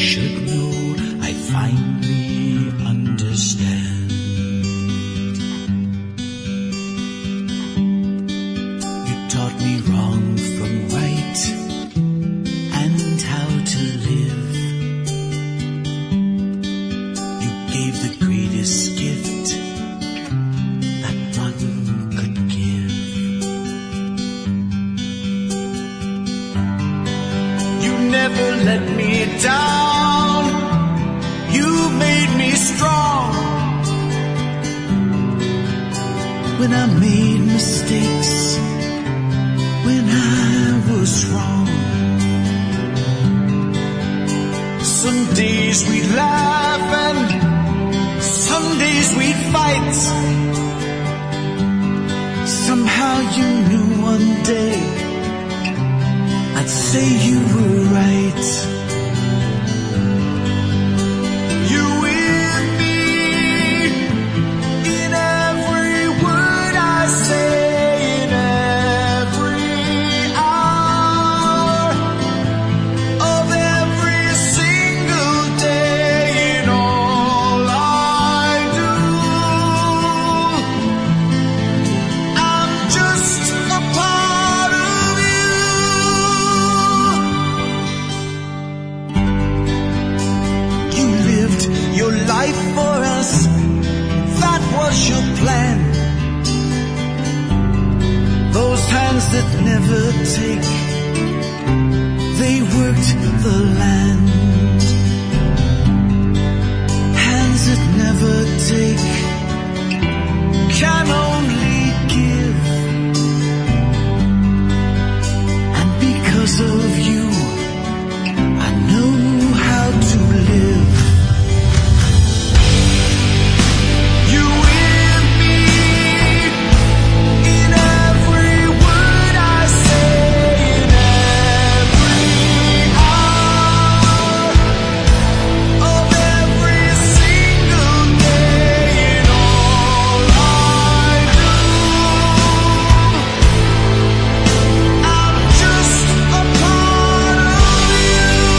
should know, I finally understand. You taught me wrong from right and how to live. You gave the greatest gift that one could give. You never let me down. You made me strong. When I made mistakes, when I was wrong. Some days we'd laugh and some days we'd fight. Somehow you knew one day I'd say you were right. You with me in every word I say, in every hour of every single day, in all I do. I'm just a part of you. You lived your life for us, that was your plan. Those hands that never take, they worked the land. Hands that never take can only give. And because of you, I know how to live. You with me in every word I say, in every hour of every single day, in all I do. I'm just a part of you.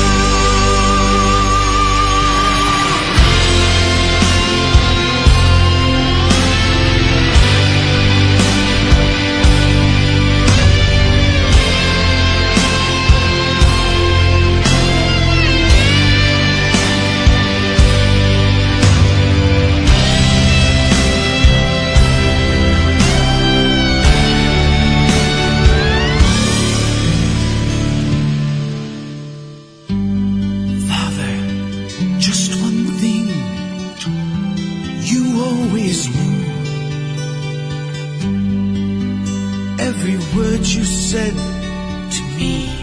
Father, just one thing you always knew. Every word you said to me